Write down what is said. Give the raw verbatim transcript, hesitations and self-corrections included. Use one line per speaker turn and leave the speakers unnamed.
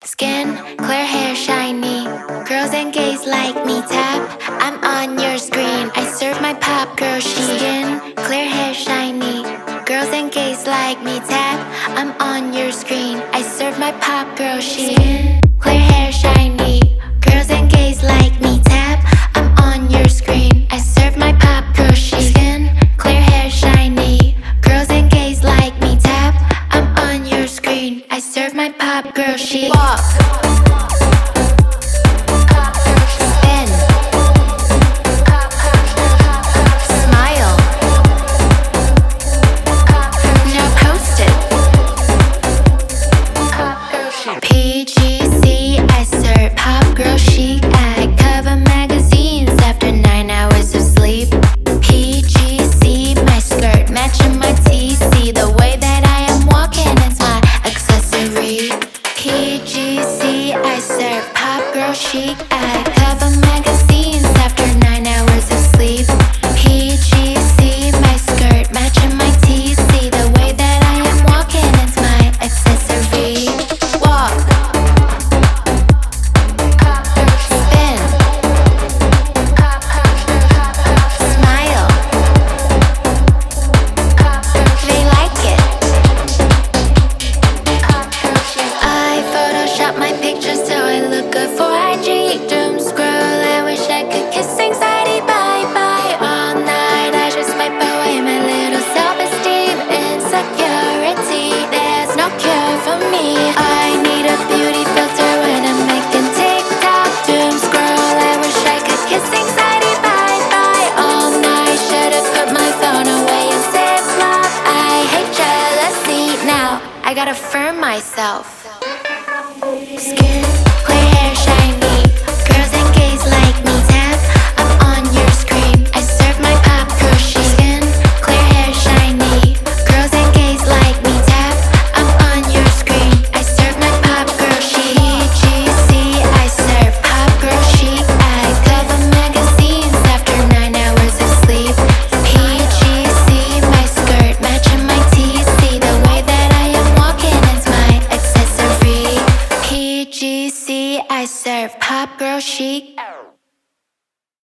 Skin, clear hair, shiny. Girls and gays like me, tap. I'm on your screen. I serve my pop girl chic. Skin, clear hair, shiny. Girls and gays like me, tap. I'm on your screen. I serve my pop girl chic. Skin, clear hair, shiny. Girls and gays like me, tap. I'm on your screen. I serve my pop girl chic. Skin, clear hair, shiny. Girls and gays like me, tap. I'm on your screen. I serve my pop girl chic. Walk. Spin. Smile. Now post it. P G C, I serve pop girl chic. I cover magazines after nine hours of sleep. P G C, my skirt matching my T C. The way that I am walking is my accessory. P G C, I serve pop girl chic. I cover magazines after nine hours of sleep. P G C, my skirt matching my T C. The way that I am walking is my accessory. Walk. Spin. Smile. They like it. I Photoshop my pictures so I look good for I G. Doom scroll, I wish I could kiss anxiety bye-bye. All night I just wipe away my little self-esteem. Insecurity, there's no cure for me. I need a beauty filter when I'm making TikTok. Doom scroll, I wish I could kiss anxiety bye-bye. All night, should've put my phone away and Ziploc. I hate jealousy now, I gotta firm myself. Skin, clear hair, shiny. Girls and gays like me, tap. I'm on your screen. I serve my pop girl chic. Skin, clear hair, shiny. Girls and gays like me, tap. I'm on your screen. I serve my pop girl chic. P G C, I serve pop girl chic. I cover magazines after nine hours of sleep. P G C, my skirt matching my T C. The way that I am walking is my accessory. P G C, I serve pop girl chic.